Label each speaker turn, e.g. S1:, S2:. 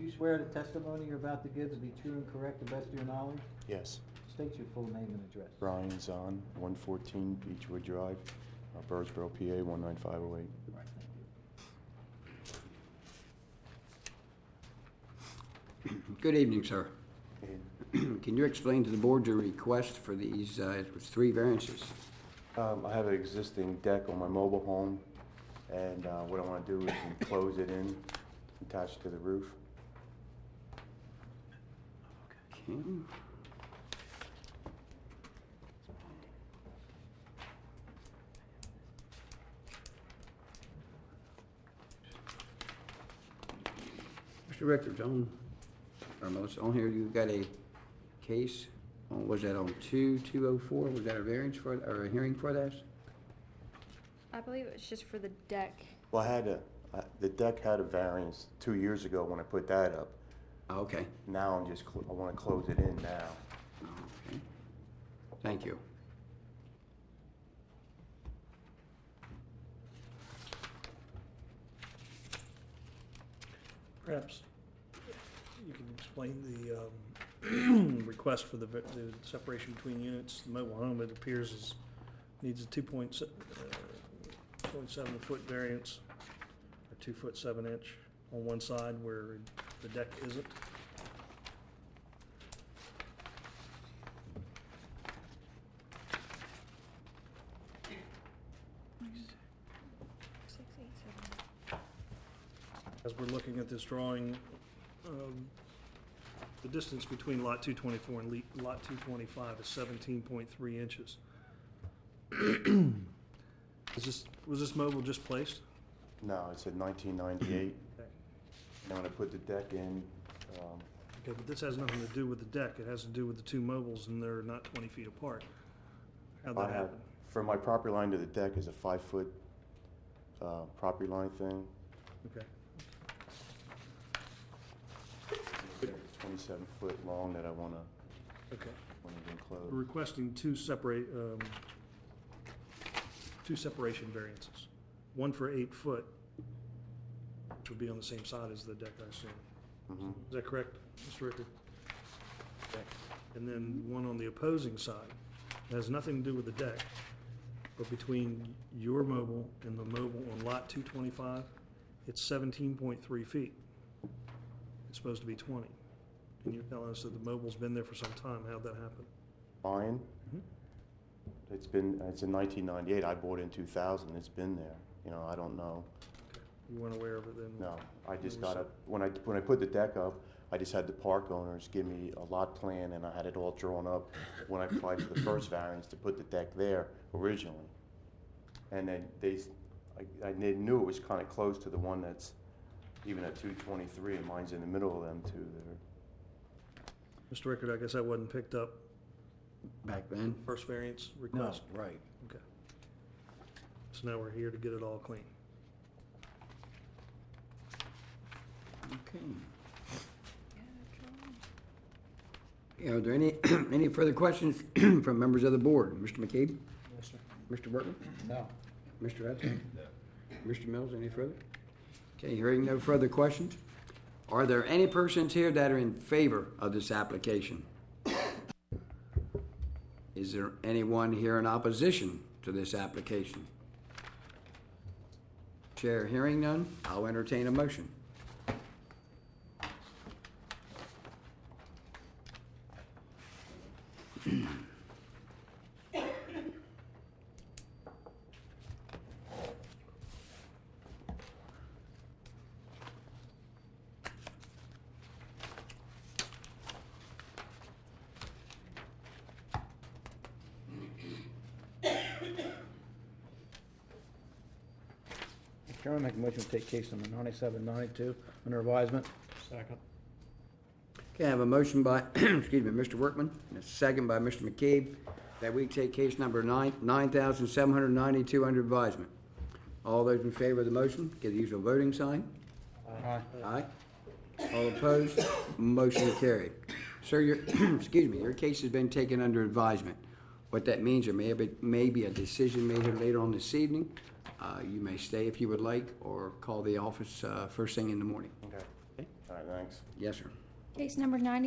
S1: Do you swear the testimony you're about to give to be true and correct to the best of your knowledge?
S2: Yes.
S1: State your full name and address.
S2: Brian Zahn, 114 Beechwood Drive, Birdsboro, PA 19508.
S1: Right, thank you.
S3: Good evening, sir.
S2: And,
S3: Can you explain to the board your request for these, it was 3 variances?
S2: I have an existing deck on my mobile home, and what I want to do is enclose it in, attached to the roof.
S3: Okay. Mr. Rickard, or Melissa, on here you got a case, was that on 2204? Was that a variance for, or a hearing for that?
S4: I believe it was just for the deck.
S2: Well, the deck had a variance 2 years ago when I put that up.
S3: Oh, okay.
S2: Now I'm just, I want to close it in now.
S3: Okay. Thank you.
S5: Perhaps you can explain the request for the separation between units. The mobile home, it appears, needs a 2.7 foot variance, or 2 foot 7 inch on one side where the deck isn't. As we're looking at this drawing, the distance between lot 224 and lot 225 is 17.3 inches. Was this mobile just placed?
S2: No, it's in 1998.
S5: Okay.
S2: And when I put the deck in,
S5: Okay, but this has nothing to do with the deck. It has to do with the 2 mobiles, and they're not 20 feet apart. How'd that happen?
S2: from my property line to the deck is a 5 foot property line thing.
S5: Okay.
S2: 27 foot long that I want to
S5: Okay.
S2: enclose.
S5: We're requesting two separation variances. One for 8 foot, which would be on the same side as the deck, I assume.
S2: Mhm.
S5: Is that correct, Mr. Rickard? And then one on the opposing side. It has nothing to do with the deck, but between your mobile and the mobile on lot 225, it's 17.3 feet. It's supposed to be 20. And you're telling us that the mobile's been there for some time. How'd that happen?
S2: Mine,
S5: Mhm.
S2: it's in 1998. I bought it in 2000. It's been there. You know, I don't know.
S5: You weren't aware of it then?
S2: No, I just
S5: Never
S2: got it, when I put the deck up, I just had the park owners give me a lot plan and I had it all drawn up when I applied for the first variance to put the deck there originally. And then I knew it was kind of close to the one that's even at 223 and mine's in the middle of them two there.
S5: Mr. Rickard, I guess that wasn't picked up.
S3: Back then?
S5: First variance
S1: No,
S5: request?
S1: right.
S5: Okay. So now we're here to get it all clean.
S3: Okay. Are there any, any further questions from members of the board? Mr. McCabe?
S5: Yes, sir.
S3: Mr. Burton?
S1: No.
S3: Mr. Edson? No. Mr. Mills, any further? Okay, hearing no further questions. Are there any persons here that are in favor of this application? Is there anyone here in opposition to this application? Chair hearing none, I'll entertain a motion.
S1: Chairman, make a motion to take case number 9792 under advisement.
S5: Second.
S3: Okay, I have a motion by, excuse me, Mr. Workman, and a second by Mr. McCabe, that we take case number 9,792 under advisement. All those in favor of the motion, give the usual voting sign.
S1: Aye.
S3: Aye. All opposed, motion carried. Sir, your, excuse me, your case has been taken under advisement. What that means, there may be a decision made here later on this evening. You may stay if you would like, or call the office first thing in the morning.
S2: Okay. All right. right, thanks.
S3: Yes, sir.
S4: Case number 90